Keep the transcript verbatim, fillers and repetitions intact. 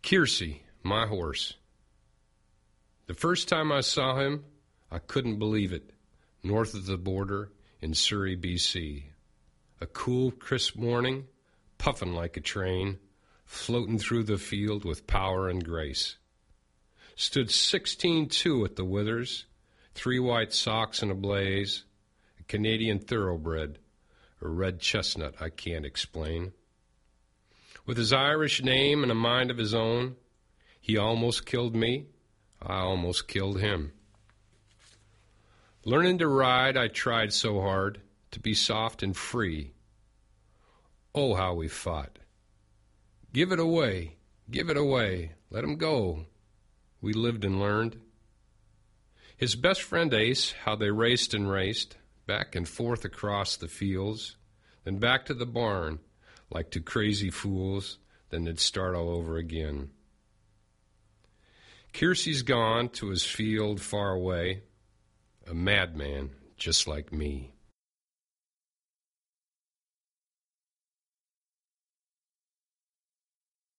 Kiersey, my horse. The first time I saw him, I couldn't believe it. North of the border in Surrey, B C A cool, crisp morning, puffing like a train, floating through the field with power and grace. Stood sixteen two at the withers, three white socks in a blaze, a Canadian thoroughbred, a red chestnut I can't explain. With his Irish name and a mind of his own, he almost killed me, I almost killed him. Learning to ride, I tried so hard to be soft and free. Oh, how we fought. Give it away, give it away, let him go. We lived and learned. His best friend Ace, how they raced and raced, back and forth across the fields, then back to the barn, like two crazy fools, then they'd start all over again. Kiersey's gone to his field far away, a madman just like me.